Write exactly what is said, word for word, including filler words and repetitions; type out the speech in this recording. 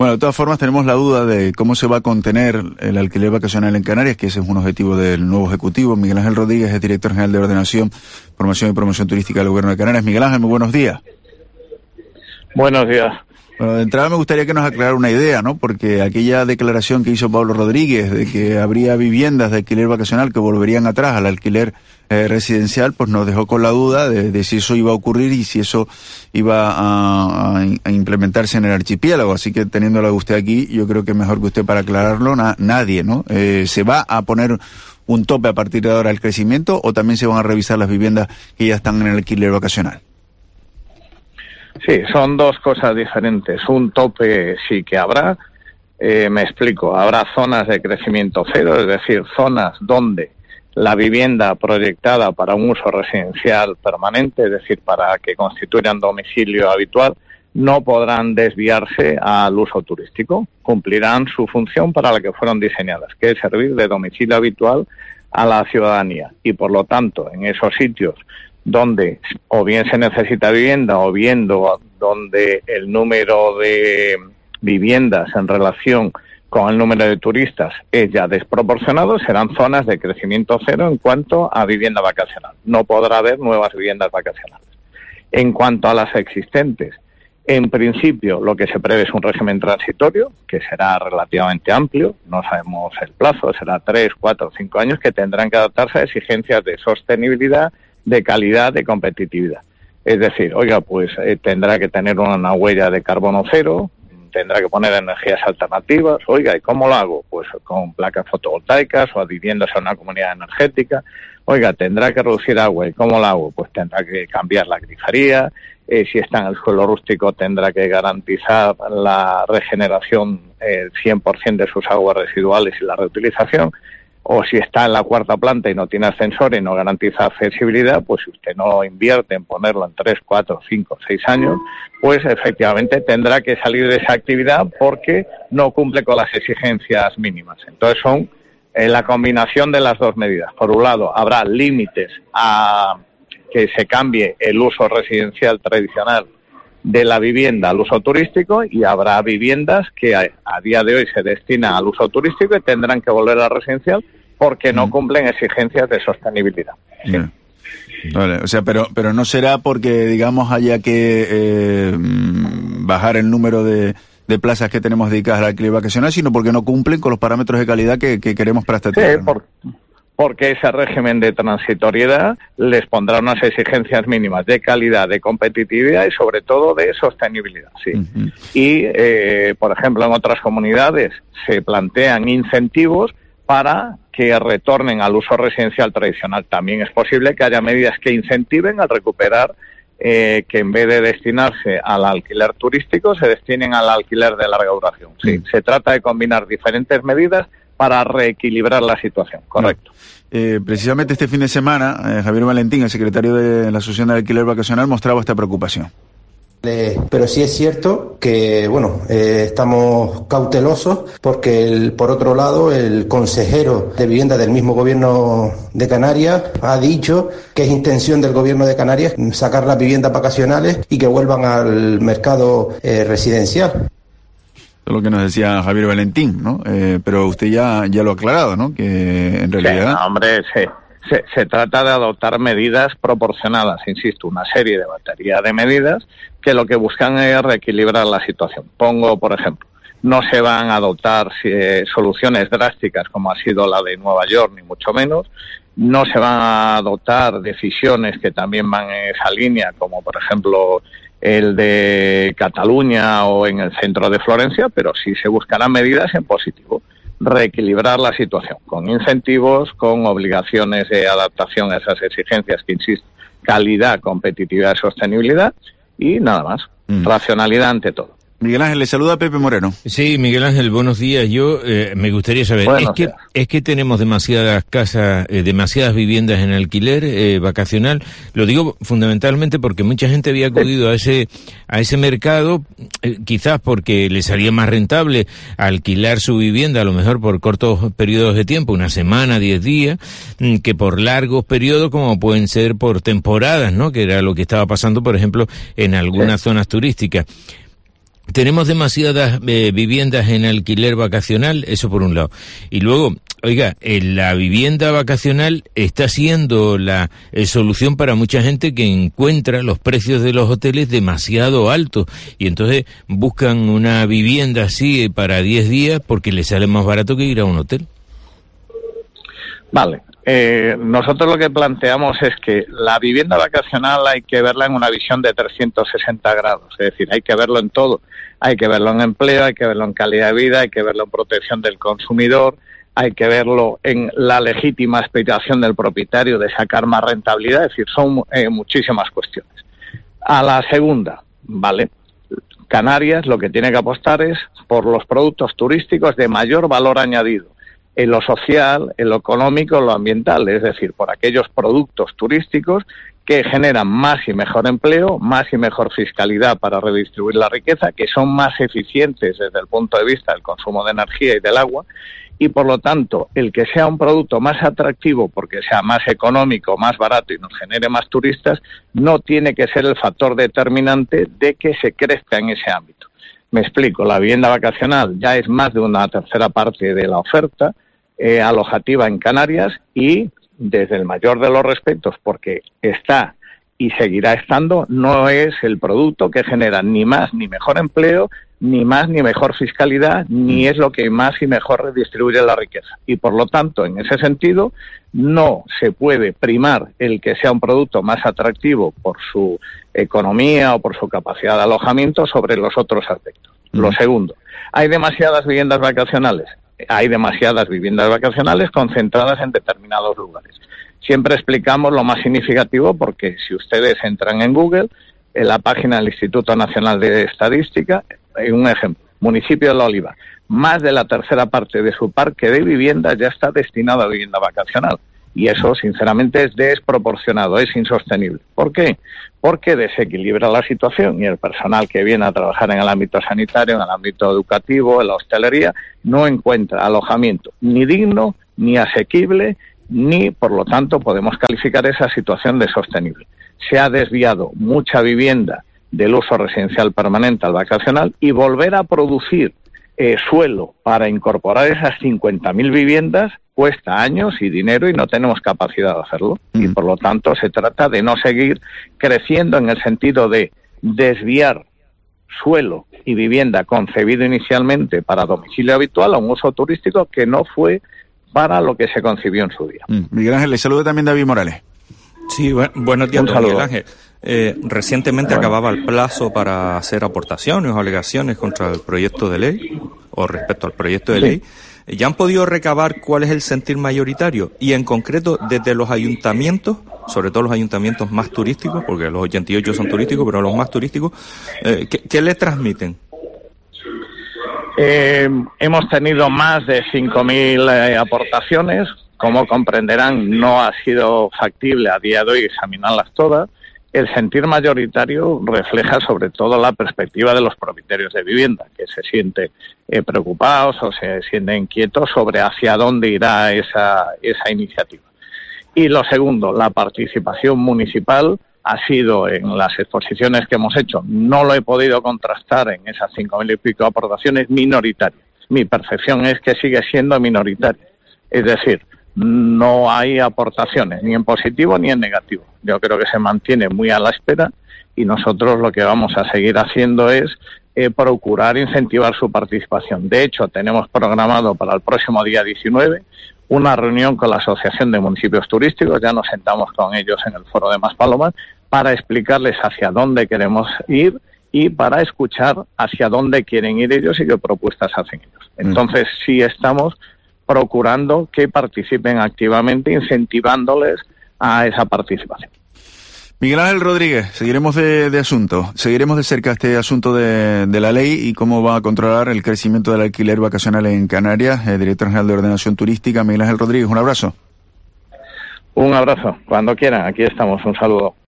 Bueno, de todas formas tenemos la duda de cómo se va a contener el alquiler vacacional en Canarias, que ese es un objetivo del nuevo Ejecutivo. Miguel Ángel Rodríguez es director general de Ordenación, Formación y Promoción Turística del Gobierno de Canarias. Miguel Ángel, muy buenos días. Buenos días. Bueno, de entrada me gustaría que nos aclarara una idea, ¿no? Porque aquella declaración que hizo Pablo Rodríguez de que habría viviendas de alquiler vacacional que volverían atrás al alquiler eh, residencial, pues nos dejó con la duda de, de si eso iba a ocurrir y si eso iba a, a, a implementarse en el archipiélago. Así que teniéndola usted aquí, yo creo que mejor que usted para aclararlo, na, nadie, ¿no? Eh, ¿Se va a poner un tope a partir de ahora al crecimiento o también se van a revisar las viviendas que ya están en el alquiler vacacional? Sí, son dos cosas diferentes. Un tope sí que habrá, eh, me explico, habrá zonas de crecimiento cero, es decir, zonas donde la vivienda proyectada para un uso residencial permanente, es decir, para que constituyan domicilio habitual, no podrán desviarse al uso turístico, cumplirán su función para la que fueron diseñadas, que es servir de domicilio habitual a la ciudadanía. Y por lo tanto, en esos sitios donde o bien se necesita vivienda o bien do, donde el número de viviendas en relación con el número de turistas es ya desproporcionado, serán zonas de crecimiento cero en cuanto a vivienda vacacional. No podrá haber nuevas viviendas vacacionales. En cuanto a las existentes, en principio lo que se prevé es un régimen transitorio, que será relativamente amplio, no sabemos el plazo, será tres, cuatro, cinco años, que tendrán que adaptarse a exigencias de sostenibilidad, de calidad, de competitividad. Es decir, oiga, pues eh, tendrá que tener una, una huella de carbono cero, tendrá que poner energías alternativas. Oiga, ¿y cómo lo hago? Pues con placas fotovoltaicas o adhiriéndose a una comunidad energética. Oiga, tendrá que reducir agua. ¿Y cómo lo hago? Pues tendrá que cambiar la grifería. Eh, si está en el suelo rústico, tendrá que garantizar la regeneración, el eh, cien por ciento de sus aguas residuales y la reutilización. O si está en la cuarta planta y no tiene ascensor y no garantiza accesibilidad, pues si usted no invierte en ponerlo en tres, cuatro, cinco, seis años, pues efectivamente tendrá que salir de esa actividad porque no cumple con las exigencias mínimas. Entonces son eh, la combinación de las dos medidas. Por un lado, habrá límites a que se cambie el uso residencial tradicional de la vivienda al uso turístico, y habrá viviendas que a, a día de hoy se destinan al uso turístico y tendrán que volver a residencial porque no cumplen exigencias de sostenibilidad. Sí. Yeah. Vale, o sea, pero pero no será porque, digamos, haya que eh, bajar el número de, de plazas que tenemos dedicadas al alquiler vacacional, sino porque no cumplen con los parámetros de calidad que, que queremos para esta tierra. Sí, por... porque ese régimen de transitoriedad les pondrá unas exigencias mínimas de calidad, de competitividad y sobre todo de sostenibilidad. Sí. Uh-huh. Y, eh, por ejemplo, en otras comunidades se plantean incentivos para que retornen al uso residencial tradicional. También es posible que haya medidas que incentiven al recuperar, eh, que en vez de destinarse al alquiler turístico, se destinen al alquiler de larga duración. Sí, uh-huh. Se trata de combinar diferentes medidas para reequilibrar la situación, correcto. Eh, precisamente este fin de semana, eh, Javier Valentín, el secretario de la Asociación de Alquiler Vacacional, mostraba esta preocupación. Eh, pero sí es cierto que, bueno, eh, estamos cautelosos porque, el, por otro lado, el consejero de vivienda del mismo gobierno de Canarias ha dicho que es intención del gobierno de Canarias sacar las viviendas vacacionales y que vuelvan al mercado eh, residencial. Es lo que nos decía Javier Valentín, ¿no? Eh, pero usted ya ya lo ha aclarado, ¿no? Que en realidad... Sí, no, hombre, se, se, se trata de adoptar medidas proporcionadas, insisto, una serie de batería de medidas que lo que buscan es reequilibrar la situación. Pongo, por ejemplo, no se van a adoptar eh, soluciones drásticas como ha sido la de Nueva York, ni mucho menos. No se van a adoptar decisiones que también van en esa línea, como por ejemplo el de Cataluña o en el centro de Florencia, pero sí se buscarán medidas en positivo. Reequilibrar la situación, con incentivos, con obligaciones de adaptación a esas exigencias que, insisto, calidad, competitividad y sostenibilidad, y nada más. Mm. Racionalidad ante todo. Miguel Ángel, le saluda a Pepe Moreno. Sí, Miguel Ángel, buenos días. Yo eh, me gustaría saber, ¿es que, ¿es que tenemos demasiadas casas, eh, demasiadas viviendas en alquiler eh, vacacional? Lo digo fundamentalmente porque mucha gente había acudido a ese a ese mercado, eh, quizás porque les salía más rentable alquilar su vivienda, a lo mejor por cortos periodos de tiempo, una semana, diez días, que por largos periodos, como pueden ser por temporadas, ¿no? Que era lo que estaba pasando, por ejemplo, en algunas sí. zonas turísticas. tenemos demasiadas eh, viviendas en alquiler vacacional, eso por un lado. Y luego, oiga, eh, la vivienda vacacional está siendo la eh, solución para mucha gente que encuentra los precios de los hoteles demasiado altos y entonces buscan una vivienda así eh, para diez días porque les sale más barato que ir a un hotel. Vale. Eh, nosotros lo que planteamos es que la vivienda vacacional hay que verla en una visión de trescientos sesenta grados, es decir, hay que verlo en todo, hay que verlo en empleo, hay que verlo en calidad de vida, hay que verlo en protección del consumidor, hay que verlo en la legítima aspiración del propietario de sacar más rentabilidad, es decir, son eh, muchísimas cuestiones. A la segunda, vale, Canarias lo que tiene que apostar es por los productos turísticos de mayor valor añadido, en lo social, en lo económico, en lo ambiental, es decir, por aquellos productos turísticos que generan más y mejor empleo, más y mejor fiscalidad para redistribuir la riqueza, que son más eficientes desde el punto de vista del consumo de energía y del agua, y por lo tanto, el que sea un producto más atractivo porque sea más económico, más barato y nos genere más turistas, no tiene que ser el factor determinante de que se crezca en ese ámbito. Me explico, la vivienda vacacional ya es más de una tercera parte de la oferta eh, alojativa en Canarias y desde el mayor de los respetos, porque está y seguirá estando, no es el producto que genera ni más ni mejor empleo, ni más ni mejor fiscalidad, ni es lo que más y mejor redistribuye la riqueza. Y por lo tanto, en ese sentido, no se puede primar el que sea un producto más atractivo por su economía o por su capacidad de alojamiento sobre los otros aspectos. Mm. Lo segundo, ¿hay demasiadas viviendas vacacionales? Hay demasiadas viviendas vacacionales concentradas en determinados lugares. Siempre explicamos lo más significativo porque si ustedes entran en Google, en la página del Instituto Nacional de Estadística, hay un ejemplo, municipio de La Oliva, más de la tercera parte de su parque de viviendas ya está destinado a vivienda vacacional. Y eso, sinceramente, es desproporcionado, es insostenible. ¿Por qué? Porque desequilibra la situación y el personal que viene a trabajar en el ámbito sanitario, en el ámbito educativo, en la hostelería, no encuentra alojamiento ni digno, ni asequible, ni, por lo tanto, podemos calificar esa situación de sostenible. Se ha desviado mucha vivienda del uso residencial permanente al vacacional y volver a producir eh, suelo para incorporar esas cincuenta mil viviendas cuesta años y dinero y no tenemos capacidad de hacerlo. Mm. Y por lo tanto se trata de no seguir creciendo en el sentido de desviar suelo y vivienda concebido inicialmente para domicilio habitual a un uso turístico que no fue para lo que se concibió en su día. Mm. Miguel Ángel, le saluda también David Morales. Sí, bu- buenos días, don Miguel Ángel. Eh, recientemente bueno. acababa el plazo para hacer aportaciones o alegaciones contra el proyecto de ley, o respecto al proyecto de sí. ley. ¿Ya han podido recabar cuál es el sentir mayoritario? Y en concreto, desde los ayuntamientos, sobre todo los ayuntamientos más turísticos, porque los ochenta y ocho son turísticos, pero los más turísticos, eh, ¿qué, qué le transmiten? Eh, hemos tenido más de cinco mil eh, aportaciones. Como comprenderán, no ha sido factible a día de hoy examinarlas todas. El sentir mayoritario refleja sobre todo la perspectiva de los propietarios de vivienda, que se sienten eh, preocupados o se sienten inquietos sobre hacia dónde irá esa, esa iniciativa. Y lo segundo, la participación municipal ha sido en las exposiciones que hemos hecho, no lo he podido contrastar en esas cinco mil y pico aportaciones, minoritaria. Mi percepción es que sigue siendo minoritaria. Es decir, no hay aportaciones, ni en positivo ni en negativo. Yo creo que se mantiene muy a la espera y nosotros lo que vamos a seguir haciendo es eh, procurar incentivar su participación. De hecho, tenemos programado para el próximo día diecinueve una reunión con la Asociación de Municipios Turísticos, ya nos sentamos con ellos en el foro de Maspalomas para explicarles hacia dónde queremos ir y para escuchar hacia dónde quieren ir ellos y qué propuestas hacen ellos. Entonces, sí estamos procurando que participen activamente, incentivándoles a esa participación. Miguel Ángel Rodríguez, seguiremos de, de asunto, seguiremos de cerca este asunto de, de la ley y cómo va a controlar el crecimiento del alquiler vacacional en Canarias. El director general de Ordenación Turística, Miguel Ángel Rodríguez, un abrazo. Un abrazo, cuando quieran, aquí estamos, un saludo.